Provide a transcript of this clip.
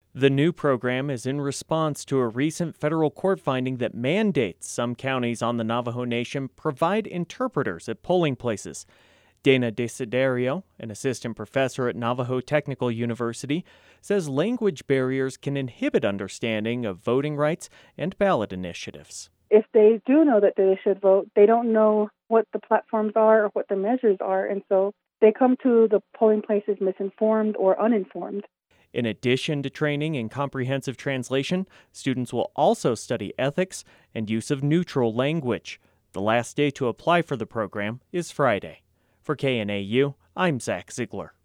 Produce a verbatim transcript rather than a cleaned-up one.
The new program is in response to a recent federal court finding that mandates some counties on the Navajo Nation provide interpreters at polling places. Dana Desiderio, an assistant professor at Navajo Technical University, says language barriers can inhibit understanding of voting rights and ballot initiatives. If they do know that they should vote, they don't know what the platforms are or what the measures are, and so they come to the polling places misinformed or uninformed. In addition to training in comprehensive translation, students will also study ethics and use of neutral language. The last day to apply for the program is Friday. For K N A U, I'm Zach Ziegler.